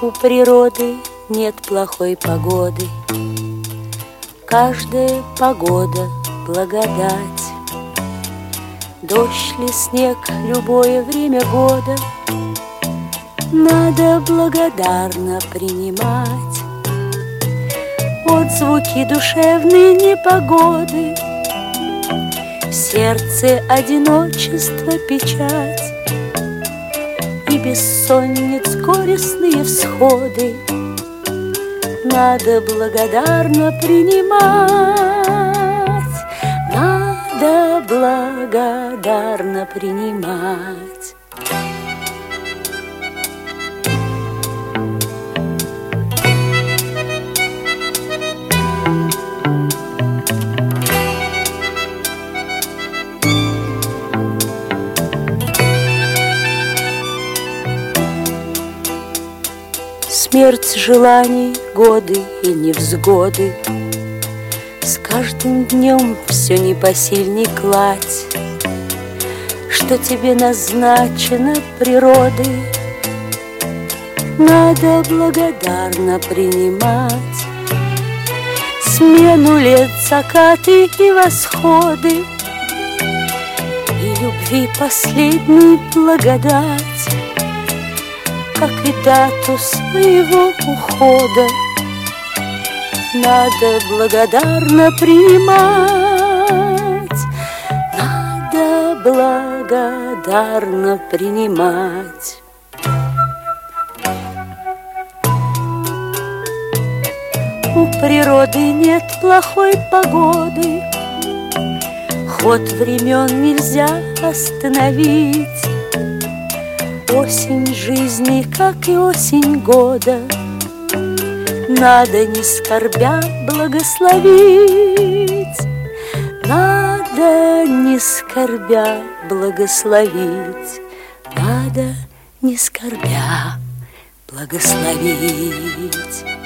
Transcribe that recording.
У природы нет плохой погоды, каждая погода — благодать. Дождь ли, снег, любое время года надо благодарно принимать. Отзвуки душевной непогоды, в сердце одиночество, печать и бессонниц горестные всходы надо благодарно принимать, надо благодарно принимать. Смерть желаний, годы и невзгоды, с каждым днем все непосильней кладь, что тебе назначено природой, надо благодарно принимать. Смену лет, закаты и восходы, и любви последней благодать, как и дату своего ухода надо благодарно принимать, надо благодарно принимать. У природы нет плохой погоды, ход времен нельзя остановить. Осень жизни, как и осень года, надо не скорбя благословить, надо не скорбя благословить, надо не скорбя благословить.